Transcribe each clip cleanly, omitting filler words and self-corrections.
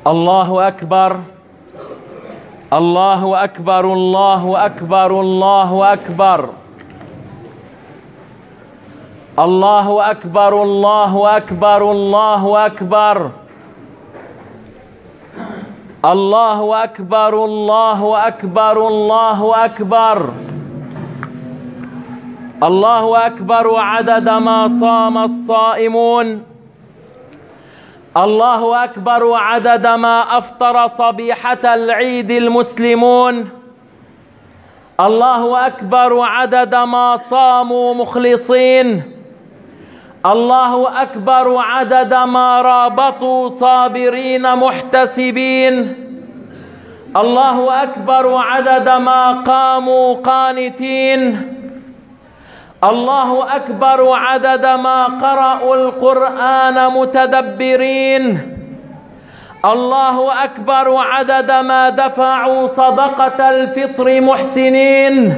الله أكبر الله أكبر الله أكبر الله أكبر الله أكبر الله أكبر الله أكبر الله أكبر الله أكبر الله أكبر الله أكبر عدد ما صام الصائمون. الله أكبر عدد ما أفطر صبيحة العيد المسلمون. الله أكبر عدد ما صاموا مخلصين. الله أكبر عدد ما رابطوا صابرين محتسبين. الله أكبر عدد ما قاموا قانتين. الله أكبر عدد ما قرأوا القرآن متدبرين. الله أكبر عدد ما دفعوا صدقة الفطر محسنين.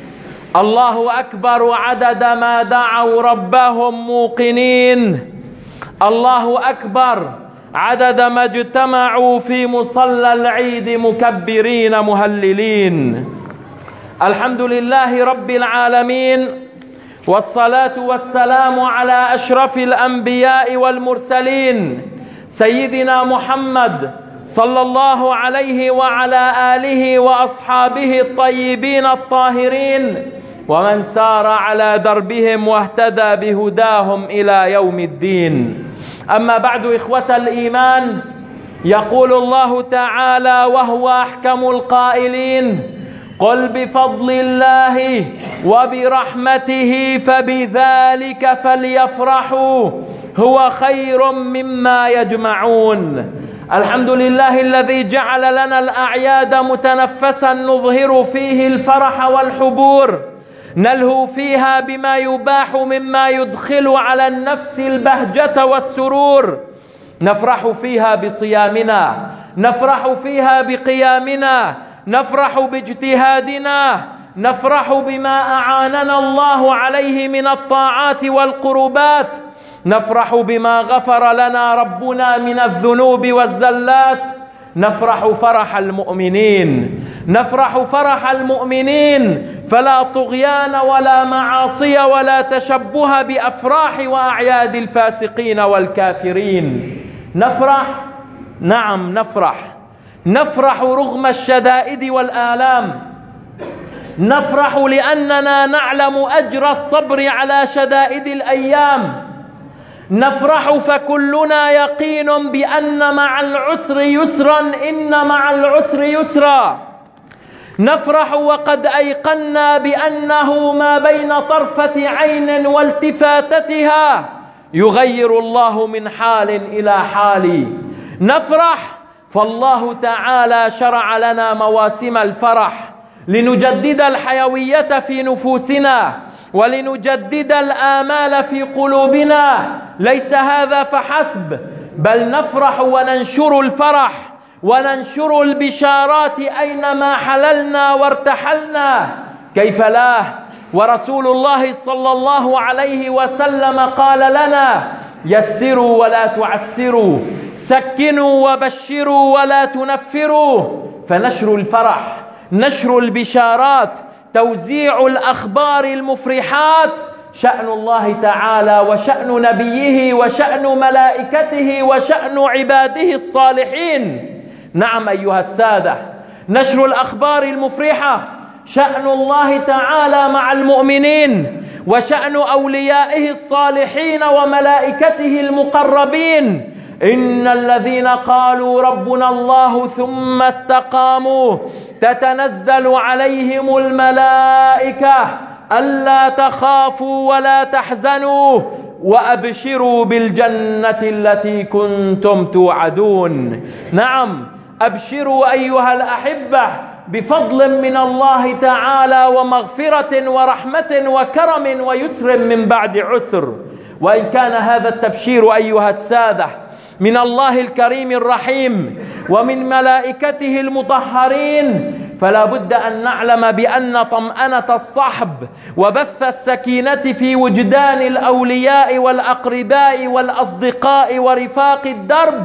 الله أكبر عدد ما دعوا ربهم موقنين. الله أكبر عدد ما اجتمعوا في مصلى العيد مكبرين مهللين. الحمد لله رب العالمين، والصلاة والسلام على أشرف الأنبياء والمرسلين سيدنا محمد صلى الله عليه وعلى آله وأصحابه الطيبين الطاهرين، ومن سار على دربهم واهتدى بهداهم إلى يوم الدين. أما بعد، إخوة الإيمان، يقول الله تعالى وهو أحكم القائلين: قل بفضل الله وبرحمته فبذلك فليفرحوا هو خير مما يجمعون. الحمد لله الذي جعل لنا الأعياد متنفسا نظهر فيه الفرح والحبور، نلهو فيها بما يباح مما يدخل على النفس البهجة والسرور. نفرح فيها بصيامنا، نفرح فيها بقيامنا، نفرح باجتهادنا، نفرح بما أعاننا الله عليه من الطاعات والقربات، نفرح بما غفر لنا ربنا من الذنوب والزلات. نفرح فرح المؤمنين، نفرح فرح المؤمنين، فلا طغيان ولا معاصي ولا تشبه بأفراح وأعياد الفاسقين والكافرين. نفرح، نعم نفرح، نفرح رغم الشدائد والآلام. نفرح لأننا نعلم أجر الصبر على شدائد الأيام. نفرح فكلنا يقين بأن مع العسر يسرا، إن مع العسر يسرا. نفرح وقد أيقنا بأنه ما بين طرفة عين والتفاتتها يغير الله من حال إلى حال. نفرح فالله تعالى شرع لنا مواسم الفرح لنجدد الحيوية في نفوسنا ولنجدد الآمال في قلوبنا. ليس هذا فحسب، بل نفرح وننشر الفرح وننشر البشارات أينما حللنا وارتحلنا. كيف لا؟ ورسول الله صلى الله عليه وسلم قال لنا: يسروا ولا تعسروا، سكنوا وبشروا ولا تنفروا. فنشر الفرح، نشر البشارات، توزيع الأخبار المفرحات شأن الله تعالى وشأن نبيه وشأن ملائكته وشأن عباده الصالحين. نعم أيها السادة، نشر الأخبار المفرحة شأن الله تعالى مع المؤمنين وشأن أوليائه الصالحين وملائكته المقربين. إن الذين قالوا ربنا الله ثم استقاموا تتنزل عليهم الملائكة ألا تخافوا ولا تحزنوا وأبشروا بالجنة التي كنتم توعدون. نعم، أبشروا أيها الأحبة بفضل من الله تعالى ومغفرة ورحمة وكرم ويسر من بعد عسر. وإن كان هذا التبشير أيها السادة من الله الكريم الرحيم ومن ملائكته المطهرين، فلا بد أن نعلم بأن طمأنة الصحب وبث السكينة في وجدان الأولياء والأقرباء والأصدقاء ورفاق الدرب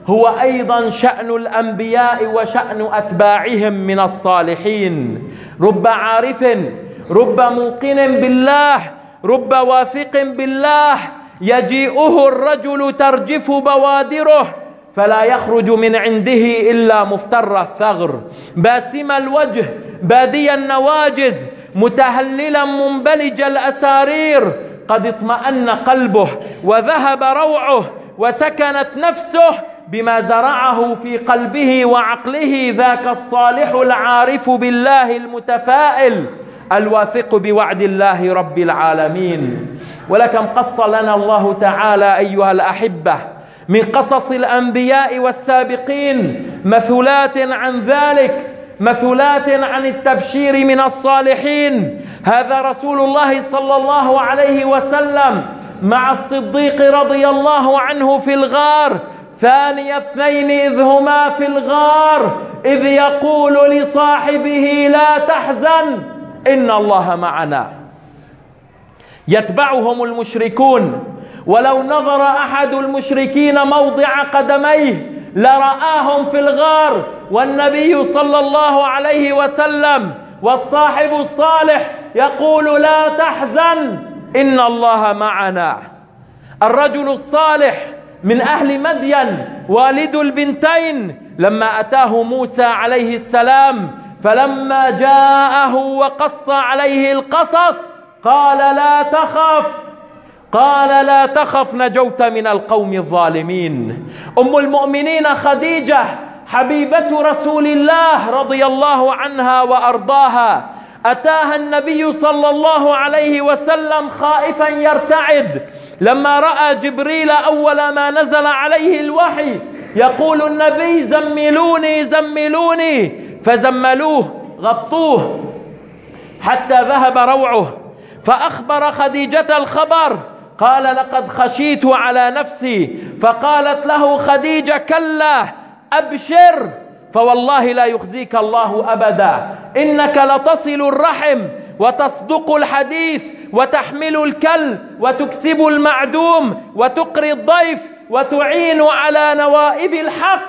هو أيضا شأن الأنبياء وشأن أتباعهم من الصالحين. رب عارف، رب موقن بالله، رب واثق بالله، يجيئه الرجل ترجف بوادره فلا يخرج من عنده إلا مفتر الثغر، باسم الوجه بادي النواجز، متهللا منبلج الأسارير، قد اطمأن قلبه وذهب روعه وسكنت نفسه بما زرعه في قلبه وعقله ذاك الصالح العارف بالله المتفائل الواثق بوعد الله رب العالمين. ولكم قص لنا الله تعالى أيها الأحبة من قصص الأنبياء والسابقين مثلات عن ذلك، مثلات عن التبشير من الصالحين. هذا رسول الله صلى الله عليه وسلم مع الصديق رضي الله عنه في الغار، ثاني اثنين إذ هما في الغار إذ يقول لصاحبه لا تحزن إن الله معنا. يتبعهم المشركون، ولو نظر أحد المشركين موضع قدميه لرآهم في الغار، والنبي صلى الله عليه وسلم والصاحب الصالح يقول لا تحزن إن الله معنا. الرجل الصالح من أهل مدين والد البنتين لما أتاه موسى عليه السلام فلما جاءه وقص عليه القصص قال لا تخف نجوت من القوم الظالمين. أم المؤمنين خديجة حبيبة رسول الله رضي الله عنها وأرضاها أتاها النبي صلى الله عليه وسلم خائفا يرتعد لما رأى جبريل أول ما نزل عليه الوحي يقول النبي زملوني زملوني، فزملوه غطوه حتى ذهب روعه، فأخبر خديجة الخبر قال لقد خشيت على نفسي، فقالت له خديجة كلا أبشر فوالله لا يخزيك الله أبدا، إنك لتصل الرحم وتصدق الحديث وتحمل الكل وتكسب المعدوم وتقري الضيف وتعين على نوائب الحق،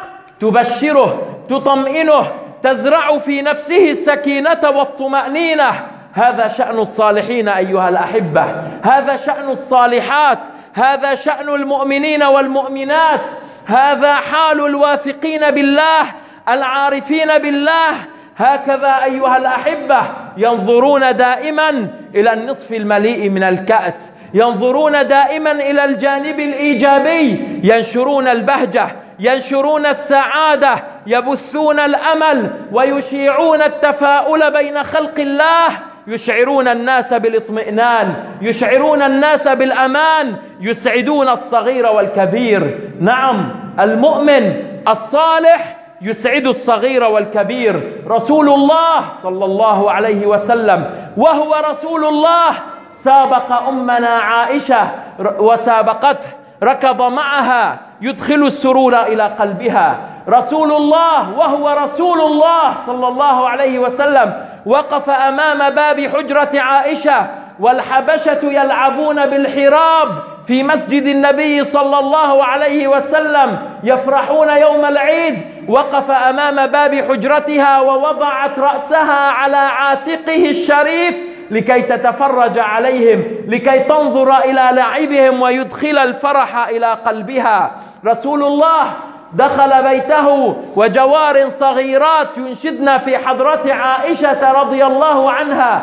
تبشره تطمئنه تزرع في نفسه السكينة والطمأنينة. هذا شأن الصالحين أيها الأحبة، هذا شأن الصالحات، هذا شأن المؤمنين والمؤمنات، هذا حال الواثقين بالله العارفين بالله. هكذا أيها الأحبة ينظرون دائما إلى النصف المليء من الكأس، ينظرون دائما إلى الجانب الإيجابي، ينشرون البهجة، ينشرون السعادة، يبثون الأمل ويشيعون التفاؤل بين خلق الله، يشعرون الناس بالاطمئنان، يشعرون الناس بالأمان، يسعدون الصغير والكبير. نعم، المؤمن الصالح يسعد الصغير والكبير. رسول الله صلى الله عليه وسلم وهو رسول الله سابق أمنا عائشة وسابقته، ركض معها يدخل السرور إلى قلبها. رسول الله وهو رسول الله صلى الله عليه وسلم وقف أمام باب حجرة عائشة والحبشة يلعبون بالحراب في مسجد النبي صلى الله عليه وسلم يفرحون يوم العيد، وقف أمام باب حجرتها ووضعت رأسها على عاتقه الشريف لكي تتفرج عليهم، لكي تنظر إلى لعبهم ويدخل الفرح إلى قلبها. رسول الله دخل بيته وجوار صغيرات ينشدن في حضرة عائشة رضي الله عنها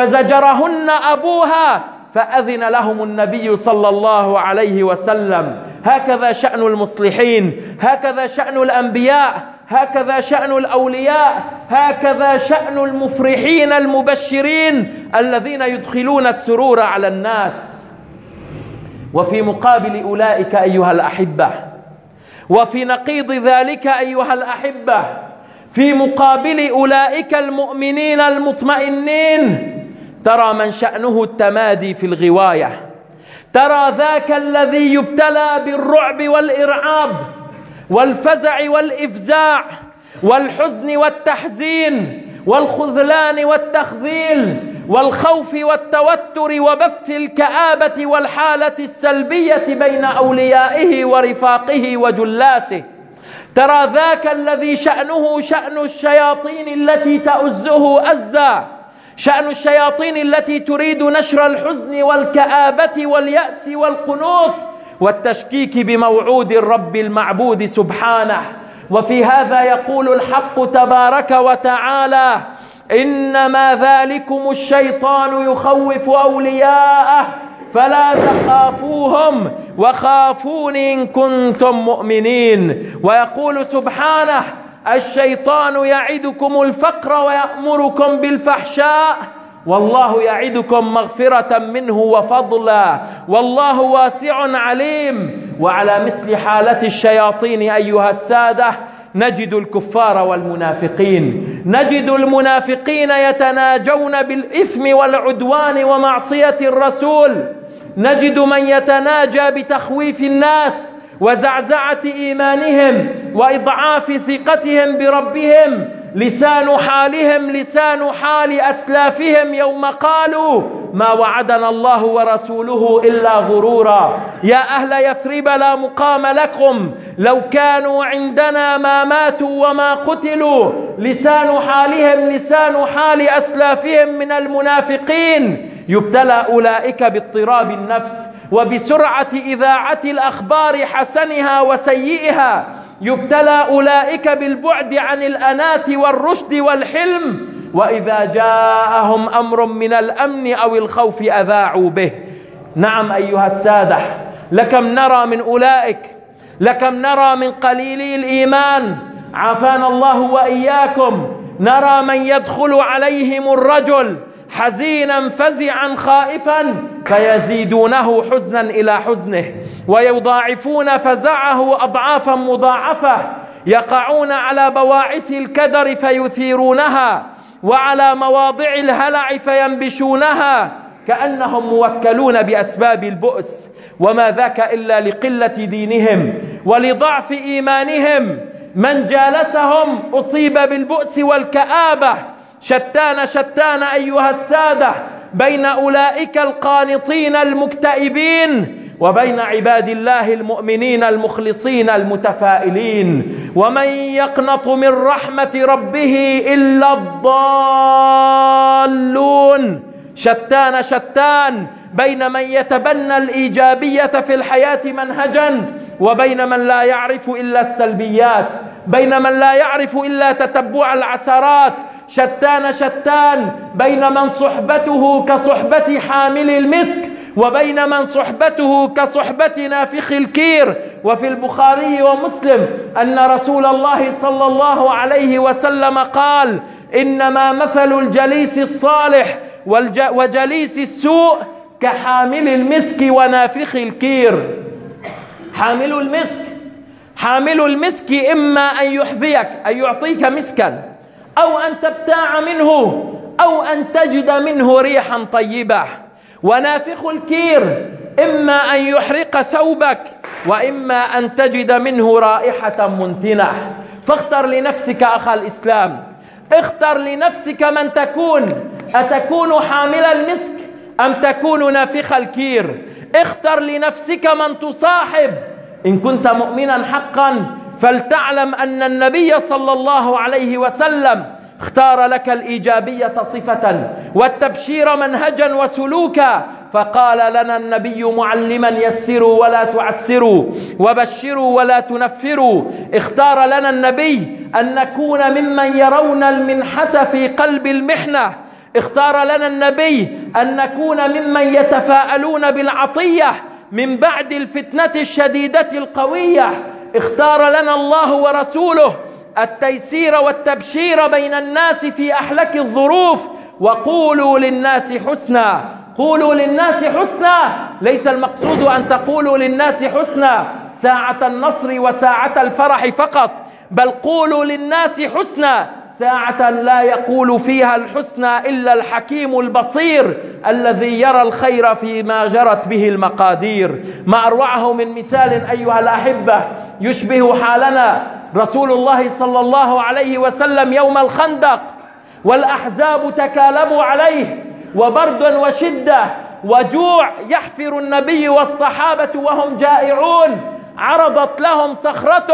فزجرهن أبوها فأذن لهم النبي صلى الله عليه وسلم. هكذا شأن المصلحين، هكذا شأن الأنبياء، هكذا شأن الأولياء، هكذا شأن المفرحين المبشرين الذين يدخلون السرور على الناس. وفي مقابل أولئك أيها الأحبة، وفي نقيض ذلك أيها الأحبة، في مقابل أولئك المؤمنين المطمئنين ترى من شأنه التمادي في الغواية، ترى ذاك الذي يبتلى بالرعب والإرعاب والفزع والإفزاع والحزن والتحزين والخذلان والتخذيل والخوف والتوتر وبث الكآبة والحالة السلبية بين أوليائه ورفاقه وجلاسه. ترى ذاك الذي شأنه شأن الشياطين التي تؤزه أزا، شأن الشياطين التي تريد نشر الحزن والكآبة واليأس والقنوط والتشكيك بموعود الرب المعبود سبحانه. وفي هذا يقول الحق تبارك وتعالى: إنما ذلكم الشيطان يخوف أولياءه فلا تخافوهم وخافون إن كنتم مؤمنين. ويقول سبحانه: الشيطان يعدكم الفقر ويأمركم بالفحشاء والله يعدكم مغفرة منه وفضلا والله واسع عليم. وعلى مثل حالة الشياطين أيها السادة نجد الكفار والمنافقين، نجد المنافقين يتناجون بالإثم والعدوان ومعصية الرسول، نجد من يتناجى بتخويف الناس وزعزعة إيمانهم وإضعاف ثقتهم بربهم. لسان حالهم لسان حال أسلافهم يوم قالوا: ما وعدنا الله ورسوله إلا غرورا. يا أهل يثرب لا مقام لكم، لو كانوا عندنا ما ماتوا وما قتلوا. لسان حالهم لسان حال أسلافهم من المنافقين. يبتلى أولئك باضطراب النفس وبسرعة إذاعة الأخبار حسنها وسيئها، يبتلى أولئك بالبعد عن الأنات والرشد والحلم، وإذا جاءهم أمر من الأمن أو الخوف أذاعوا به. نعم أيها السادة، لكم نرى من أولئك، لكم نرى من قليلي الإيمان عافانا الله وإياكم، نرى من يدخل عليهم الرجل حزينا فزعا خائفا فيزيدونه حزنا إلى حزنه ويضاعفون فزعه أضعافا مضاعفة، يقعون على بواعث الكدر فيثيرونها وعلى مواضع الهلع فينبشونها كأنهم موكلون بأسباب البؤس، وما ذاك إلا لقلة دينهم ولضعف إيمانهم. من جالسهم أصيب بالبؤس والكآبة. شتان شتان أيها السادة بين أولئك القانطين المكتئبين وبين عباد الله المؤمنين المخلصين المتفائلين. ومن يقنط من رحمة ربه إلا الضالون. شتان شتان بين من يتبنى الإيجابية في الحياة منهجا وبين من لا يعرف إلا السلبيات، بين من لا يعرف إلا تتبع العثرات. شتان شتان بين من صحبته كصحبة حامل المسك وبين من صحبته كصحبة نافخ الكير. وفي البخاري ومسلم أن رسول الله صلى الله عليه وسلم قال: إنما مثل الجليس الصالح وجليس السوء كحامل المسك ونافخ الكير. حامل المسك إما أن يحذيك، أن يعطيك مسكا، أو أن تبتاع منه، أو أن تجد منه ريحا طيبة. ونافخ الكير إما أن يحرق ثوبك وإما أن تجد منه رائحة منتنة. فاختر لنفسك أخا الإسلام، اختر لنفسك من تكون، أتكون حامل المسك أم تكون نافخ الكير؟ اختر لنفسك من تصاحب. إن كنت مؤمنا حقا فلتعلم أن النبي صلى الله عليه وسلم اختار لك الإيجابية صفة والتبشير منهجا وسلوكا. فقال لنا النبي معلما: يسروا ولا تعسروا وبشروا ولا تنفروا. اختار لنا النبي أن نكون ممن يرون المنحة في قلب المحنة. اختار لنا النبي أن نكون ممن يتفاءلون بالعطية من بعد الفتنة الشديدة القوية. اختار لنا الله ورسوله التيسير والتبشير بين الناس في أحلك الظروف. وقولوا للناس حسنا، قولوا للناس حسنا. ليس المقصود أن تقولوا للناس حسنا ساعة النصر وساعة الفرح فقط، بل قولوا للناس حسنا ساعة لا يقول فيها الحسنى إلا الحكيم البصير الذي يرى الخير فيما جرت به المقادير. ما أروعه من مثال أيها الأحبة يشبه حالنا. رسول الله صلى الله عليه وسلم يوم الخندق والأحزاب تكالبوا عليه، وبرد وشدة وجوع يحفر النبي والصحابة وهم جائعون. عرضت لهم صخرة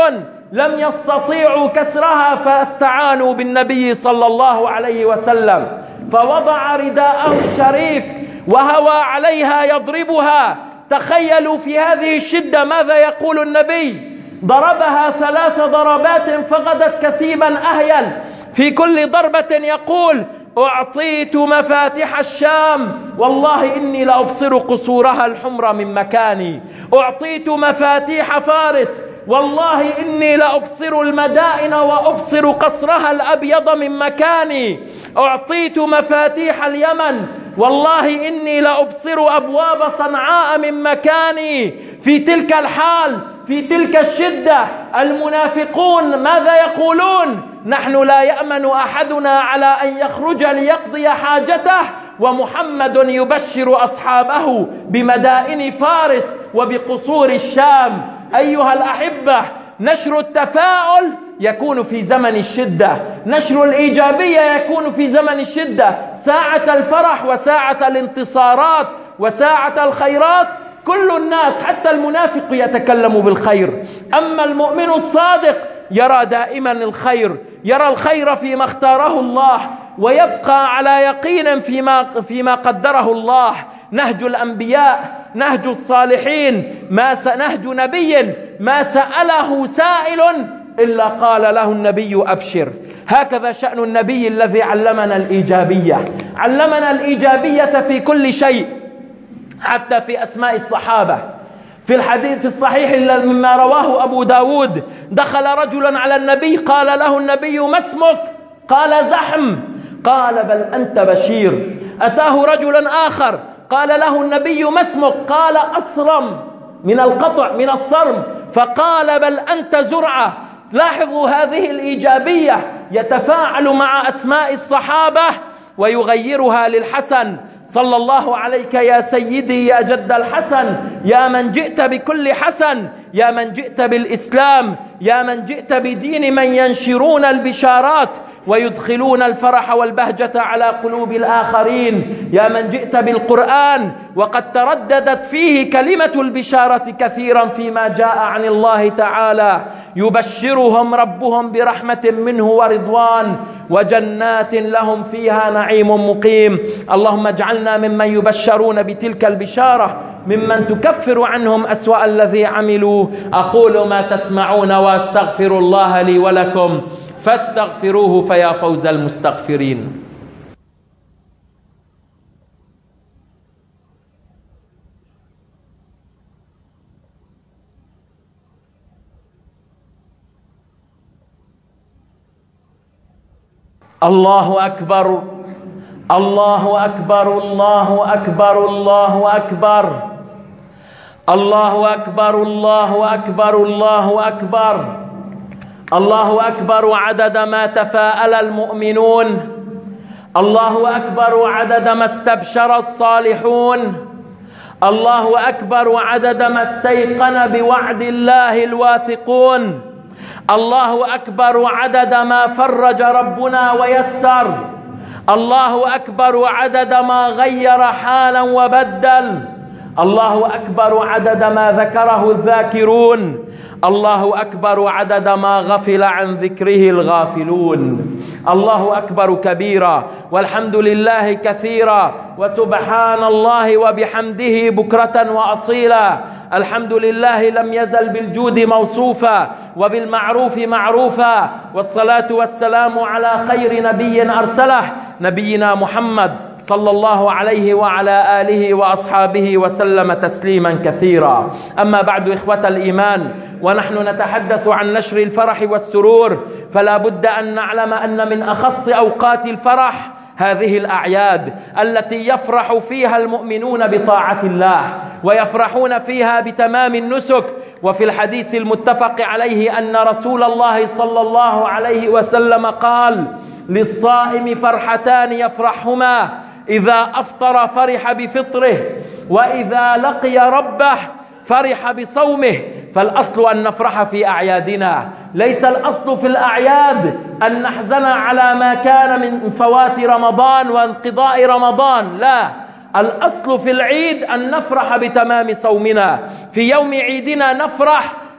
لم يستطيعوا كسرها فاستعانوا بالنبي صلى الله عليه وسلم، فوضع رداءه الشريف وهوى عليها يضربها. تخيلوا في هذه الشدة ماذا يقول النبي: ضربها 3 ضربات فغدت كثيبا أهيل. في كل ضربة يقول: أعطيت مفاتيح الشام، والله إني لأبصر قصورها الحمر من مكاني. أعطيت مفاتيح فارس، والله إني لأبصر المدائن وأبصر قصرها الأبيض من مكاني. أعطيت مفاتيح اليمن، والله إني لأبصر أبواب صنعاء من مكاني. في تلك الحال، في تلك الشدة، المنافقون ماذا يقولون؟ نحن لا يأمن أحدنا على أن يخرج ليقضي حاجته، ومحمد يبشر أصحابه بمدائن فارس وبقصور الشام. أيها الأحبة، نشر التفاؤل يكون في زمن الشدة، نشر الإيجابية يكون في زمن الشدة. ساعة الفرح وساعة الانتصارات وساعة الخيرات كل الناس حتى المنافق يتكلم بالخير، أما المؤمن الصادق يرى دائما الخير، يرى الخير فيما اختاره الله، ويبقى على يقين فيما قدره الله. نهج الأنبياء، نهج الصالحين، نهج نبي ما سأله سائل إلا قال له النبي أبشر. هكذا شأن النبي الذي علمنا الإيجابية، علمنا الإيجابية في كل شيء، حتى في أسماء الصحابة. في الحديث في الصحيح مما رواه أبو داود: دخل رجلا على النبي قال له النبي: ما اسمك؟ قال: زحم. قال: بل أنت بشير. أتاه رجل آخر قال له النبي: ما اسمك؟ قال: أصرم، من القطع، من الصرم. فقال: بل أنت زرعة. لاحظوا هذه الإيجابية، يتفاعل مع أسماء الصحابة ويغيرها للحسن. صلى الله عليك يا سيدي يا جد الحسن، يا من جئت بكل حسن، يا من جئت بالإسلام، يا من جئت بدين من ينشرون البشارات ويدخلون الفرح والبهجة على قلوب الآخرين، يا من جئت بالقرآن وقد ترددت فيه كلمة البشارة كثيرا فيما جاء عن الله تعالى: يبشرهم ربهم برحمة منه ورضوان وجنات لهم فيها نعيم مقيم. اللهم اجعلنا ممن يبشرون بتلك البشارة، ممن تكفر عنهم أسوأ الذي عملوا. أقول ما تسمعون وأستغفر الله لي ولكم فاستغفروه فيا فوز المستغفرين. الله أكبر، الله أكبر، الله أكبر، الله أكبر، الله أكبر، الله أكبر، الله أكبر، الله أكبر عدد ما تفاءل المؤمنون، الله أكبر عدد ما استبشر الصالحون، الله أكبر عدد ما استيقن بوعد الله الواثقون، الله أكبر عدد ما فرج ربنا ويسر، الله أكبر عدد ما غير حالا وبدل، الله أكبر عدد ما ذكره الذاكرون، الله أكبر عدد ما غفل عن ذكره الغافلون. الله أكبر كبيرا، والحمد لله كثيرا، وسبحان الله وبحمده بكرة وأصيلا. الحمد لله لم يزل بالجود موصوفا وبالمعروف معروفا، والصلاة والسلام على خير نبي أرسله، نبينا محمد صلى الله عليه وعلى آله وأصحابه وسلم تسليما كثيرا. أما بعد، إخوة الإيمان، ونحن نتحدث عن نشر الفرح والسرور، فلا بد أن نعلم أن من أخص أوقات الفرح هذه الأعياد التي يفرح فيها المؤمنون بطاعة الله، ويفرحون فيها بتمام النسك. وفي الحديث المتفق عليه أن رسول الله صلى الله عليه وسلم قال: للصائم فرحتان يفرحهما، إذا أفطر فرح بفطره، وإذا لقي ربه فرح بصومه. فالأصل أن نفرح في أعيادنا، ليس الأصل في الأعياد أن نحزن على ما كان من فوات رمضان وانقضاء رمضان، لا، الأصل في العيد أن نفرح بتمام صومنا. في يوم عيدنا نفرح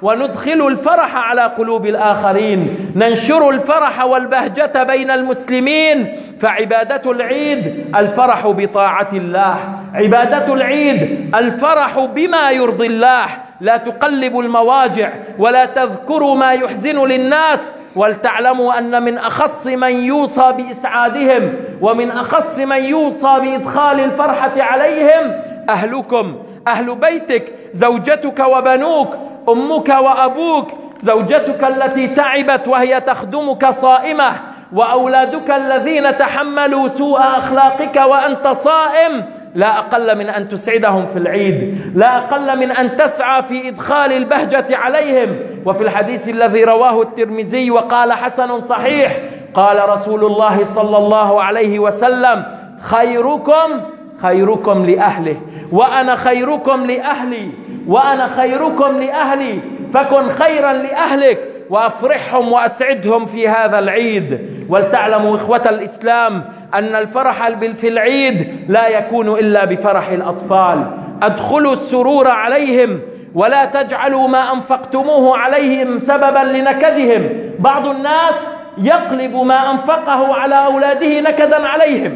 وندخل الفرح على قلوب الآخرين، ننشر الفرح والبهجة بين المسلمين. فعبادة العيد الفرح بطاعة الله، عبادة العيد الفرح بما يرضي الله، لا تقلبوا المواجع ولا تذكروا ما يحزن للناس. ولتعلموا أن من أخص من يوصى بإسعادهم ومن أخص من يوصى بإدخال الفرحة عليهم أهلكم، أهل بيتك، زوجتك وبنوك، أمك وأبوك، زوجتك التي تعبت وهي تخدمك صائمة، وأولادك الذين تحملوا سوء أخلاقك وأنت صائم. لا أقل من أن تسعدهم في العيد، لا أقل من أن تسعى في إدخال البهجة عليهم. وفي الحديث الذي رواه الترمذي وقال حسن صحيح، قال رسول الله صلى الله عليه وسلم: خيركم خيركم لأهله، وأنا خيركم لأهلي، وأنا خيركم لأهلي، فكن خيرا لأهلك وأفرحهم وأسعدهم في هذا العيد. ولتعلموا إخوة الإسلام أن الفرح في العيد لا يكون إلا بفرح الأطفال. أدخلوا السرور عليهم ولا تجعلوا ما أنفقتموه عليهم سببا لنكدهم. بعض الناس يقلب ما أنفقه على أولاده نكدا عليهم،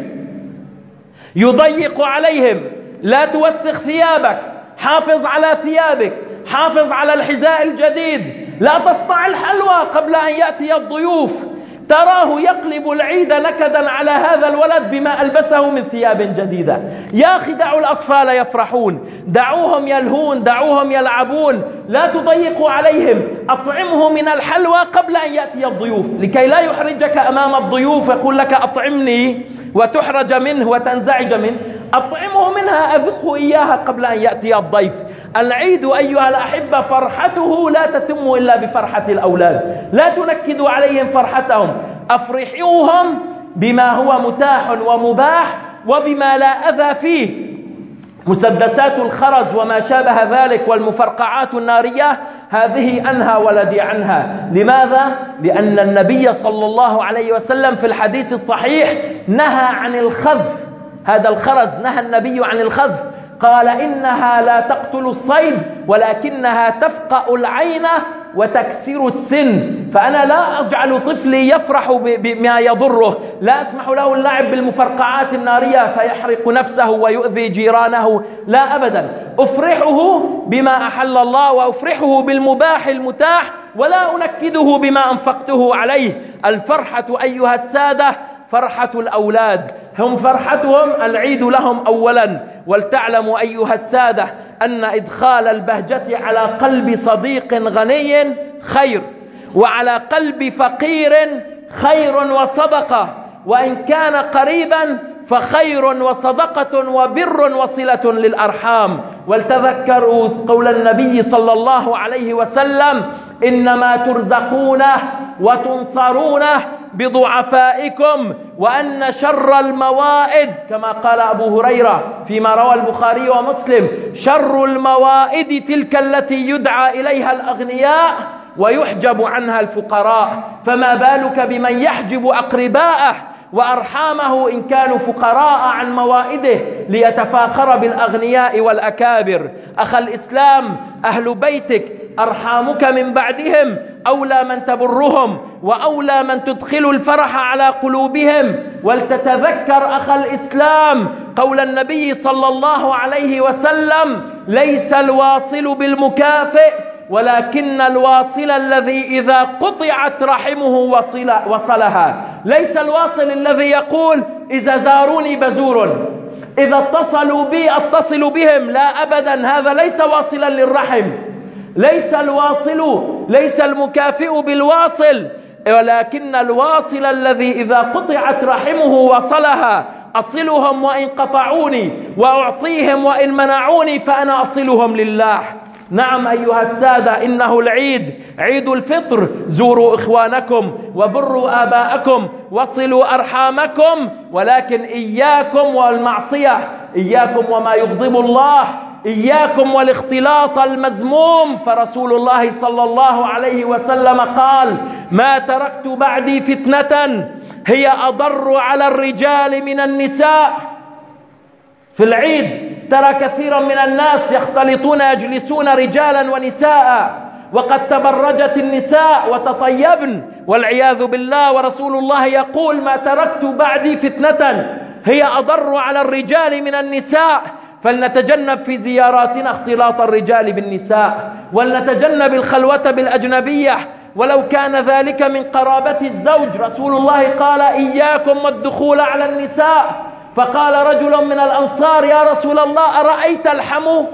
يضيق عليهم: لا توسخ ثيابك، حافظ على ثيابك، حافظ على الحذاء الجديد، لا تصنع الحلوى قبل أن يأتي الضيوف. تراه يقلب العيد نكدا على هذا الولد بما ألبسه من ثياب جديدة. يا أخي دعوا الأطفال يفرحون، دعوهم يلهون، دعوهم يلعبون، لا تضيقوا عليهم. أطعمه من الحلوى قبل أن يأتي الضيوف لكي لا يحرجك أمام الضيوف، يقول لك أطعمني وتحرج منه وتنزعج منه. أطعمه منها، أذقه إياها قبل أن يأتي الضيف. العيد أيها الأحبة فرحته لا تتم إلا بفرحة الأولاد، لا تنكدوا عليهم فرحتهم، أفرحوهم بما هو متاح ومباح وبما لا أذى فيه. مسدسات الخرز وما شابه ذلك والمفرقعات النارية هذه أنهى ولدي عنها. لماذا؟ لأن النبي صلى الله عليه وسلم في الحديث الصحيح نهى عن الخذف. هذا الخرز نهى النبي عن الخذف، قال: إنها لا تقتل الصيد ولكنها تفقأ العين وتكسر السن. فأنا لا أجعل طفلي يفرح بما يضره، لا أسمح له اللعب بالمفرقعات النارية فيحرق نفسه ويؤذي جيرانه، لا أبدا. أفرحه بما أحل الله وأفرحه بالمباح المتاح ولا أنكده بما أنفقته عليه. الفرحة أيها السادة فرحة الأولاد، هم فرحتهم العيد لهم أولا. ولتعلموا أيها السادة أن إدخال البهجة على قلب صديق غني خير، وعلى قلب فقير خير وصدقة، وإن كان قريبا فخير وصدقة وبر وصلة للأرحام. ولتذكروا قول النبي صلى الله عليه وسلم: إنما ترزقونه وتنصرونه بضعفائكم، وأن شر الموائد كما قال أبو هريرة فيما روى البخاري ومسلم: شر الموائد تلك التي يدعى إليها الأغنياء ويحجب عنها الفقراء. فما بالك بمن يحجب أقرباءه وأرحامه إن كانوا فقراء عن موائده ليتفاخر بالأغنياء والأكابر. أخ الإسلام، أهل بيتك أرحامك من بعدهم أولى من تبرهم وأولى من تدخل الفرح على قلوبهم. ولتتذكر أخ الإسلام قول النبي صلى الله عليه وسلم: ليس الواصل بالمكافئ ولكن الواصل الذي إذا قطعت رحمه وصلها. ليس الواصل الذي يقول: إذا زاروني بزور، إذا اتصلوا بي أتصل بهم، لا أبدا، هذا ليس واصلا للرحم. ليس الواصل، ليس المكافئ بالواصل، ولكن الواصل الذي إذا قطعت رحمه وصلها. أصلهم وإن قطعوني وأعطيهم وإن منعوني فأنا أصلهم لله. نعم أيها السادة، إنه العيد، عيد الفطر. زوروا إخوانكم وبروا آباءكم وصلوا أرحامكم، ولكن إياكم والمعصية، إياكم وما يغضب الله، إياكم والاختلاط المذموم. فرسول الله صلى الله عليه وسلم قال: ما تركت بعدي فتنة هي أضر على الرجال من النساء. في العيد ترى كثيرا من الناس يختلطون، يجلسون رجالا ونساء، وقد تبرجت النساء وتطيبن والعياذ بالله. ورسول الله يقول: ما تركت بعدي فتنة هي أضر على الرجال من النساء. فلنتجنب في زياراتنا اختلاط الرجال بالنساء، ولنتجنب الخلوة بالأجنبية ولو كان ذلك من قرابة الزوج. رسول الله قال: إياكم والدخول على النساء. فقال رجل من الأنصار: يا رسول الله أرأيت الحمو؟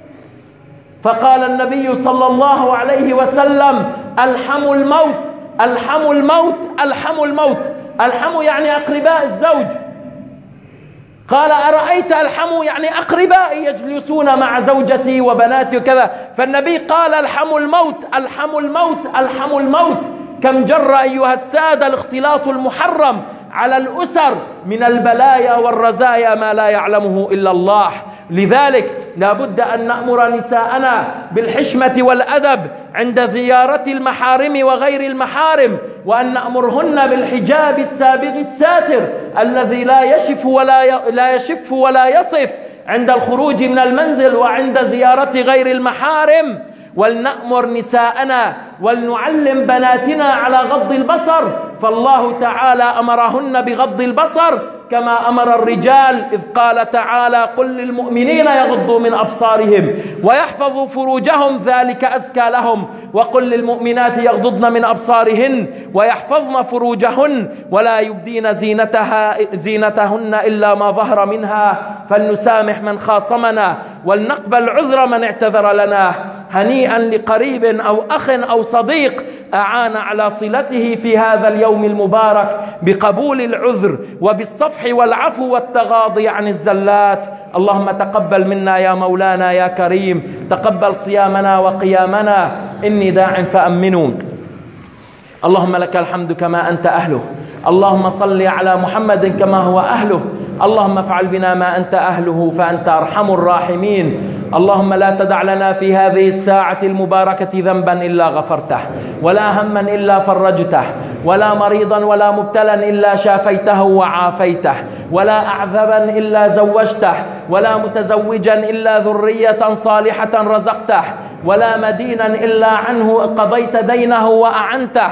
فقال النبي صلى الله عليه وسلم: الحمو الموت، الحمو الموت، الحمو الموت. الحمو يعني أقرباء الزوج. قال: أرأيت الحمو؟ يعني أقربائي يجلسون مع زوجتي وبناتي وكذا. فالنبي قال: الحمو الموت، الحمو الموت، الحمو الموت. كم جر أيها السادة الاختلاط المحرم على الأسر من البلايا والرزايا ما لا يعلمه إلا الله. لذلك لا بد أن نأمر نساءنا بالحشمة والأدب عند زيارة المحارم وغير المحارم، وأن نأمرهن بالحجاب السابغ الساتر الذي لا يشف ولا يصف عند الخروج من المنزل وعند زيارة غير المحارم. ولنأمر نساءنا ولنعلم بناتنا على غض البصر، فالله تعالى أمرهن بغض البصر كما أمر الرجال، إذ قال تعالى: قل للمؤمنين يغضوا من أبصارهم ويحفظوا فروجهم ذلك أزكى لهم، وقل للمؤمنات يغضضن من أبصارهن ويحفظن فروجهن ولا يبدين زينتهن إلا ما ظهر منها. فلنسامح من خاصمنا ولنقبل عذر من اعتذر لنا. هنيئا لقريب أو أخ أو صديق أعان على صلته في هذا اليوم المبارك بقبول العذر وبالصفح والعفو والتغاضي عن الزلات. اللهم تقبل منا يا مولانا يا كريم، تقبل صيامنا وقيامنا. إني داع فأمنوا. اللهم لك الحمد كما أنت أهله، اللهم صل على محمد كما هو أهله، اللهم افعل بنا ما أنت أهله فأنت أرحم الراحمين. اللهم لا تدع لنا في هذه الساعة المباركة ذنبا إلا غفرته، ولا هما إلا فرجته، ولا مريضا ولا مبتلا إلا شافيته وعافيته، ولا أعذبا إلا زوجته، ولا متزوجا إلا ذرية صالحة رزقته، ولا مدينا إلا عنه قضيت دينه وأعنته.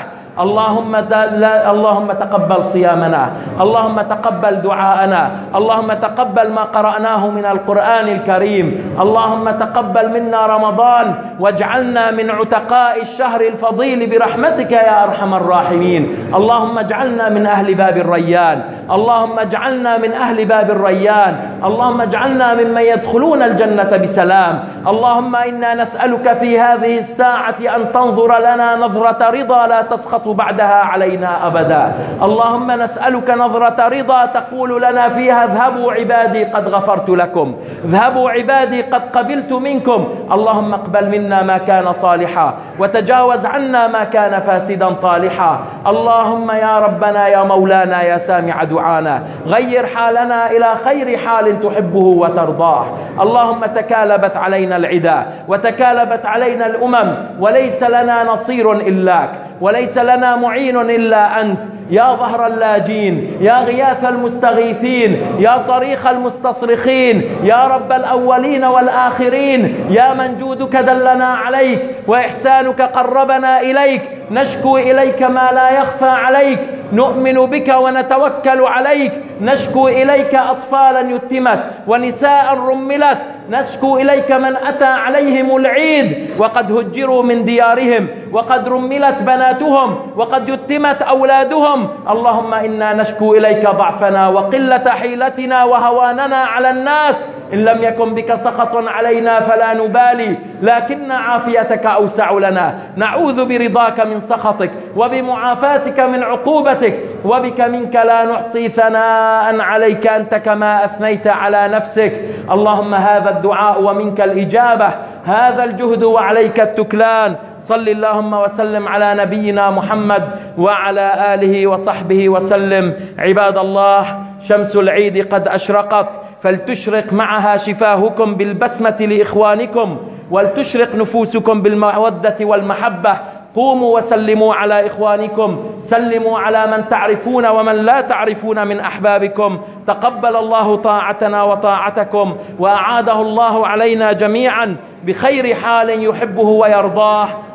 اللهم تقبل صيامنا، اللهم تقبل دعاءنا، اللهم تقبل ما قرأناه من القرآن الكريم، اللهم تقبل منا رمضان واجعلنا من عتقاء الشهر الفضيل برحمتك يا أرحم الراحمين. اللهم اجعلنا من أهل باب الريان، اللهم اجعلنا من أهل باب الريان، اللهم اجعلنا ممن يدخلون الجنة بسلام. اللهم إنا نسألك في هذه الساعة أن تنظر لنا نظرة رضا لا تسخط بعدها علينا أبدا. اللهم نسألك نظرة رضا تقول لنا فيها: اذهبوا عبادي قد غفرت لكم، اذهبوا عبادي قد قبلت منكم. اللهم اقبل منا ما كان صالحا وتجاوز عنا ما كان فاسدا طالحا. اللهم يا ربنا يا مولانا يا سامع دعانا غير حالنا إلى خير حال تحبه وترضاه. اللهم تكالبت علينا العدا وتكالبت علينا الأمم وليس لنا نصير إلاك، وليس لنا معين إلا أنت. يا ظهر اللاجين، يا غياث المستغيثين، يا صريخ المستصرخين، يا رب الأولين والآخرين، يا من جودك دلنا عليك وإحسانك قربنا إليك. نشكو إليك ما لا يخفى عليك، نؤمن بك ونتوكل عليك. نشكو إليك أطفالا يتمت ونساء رملت، نشكو إليك من أتى عليهم العيد وقد هجروا من ديارهم وقد رملت بناتهم وقد يتمت أولادهم. اللهم إنا نشكو إليك ضعفنا وقلة حيلتنا وهواننا على الناس. إن لم يكن بك سخط علينا فلا نبالي، لكن عافيتك أوسع لنا. نعوذ برضاك من سخطك وبمعافاتك من عقوبتك، وبك منك لا نحصي ثناء عليك أنت كما أثنيت على نفسك. اللهم هذا الدعاء ومنك الإجابة، هذا الجهد وعليك التكلان. صل اللهم وسلم على نبينا محمد وعلى آله وصحبه وسلم. عباد الله، شمس العيد قد أشرقت، فلتشرق معها شفاهكم بالبسمة لإخوانكم، ولتشرق نفوسكم بالمودة والمحبة. قوموا وسلموا على إخوانكم، سلموا على من تعرفون ومن لا تعرفون من أحبابكم. تقبل الله طاعتنا وطاعتكم، وأعاده الله علينا جميعا بخير حال يحبه ويرضاه.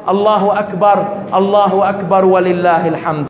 الله أكبر الله أكبر ولله الحمد.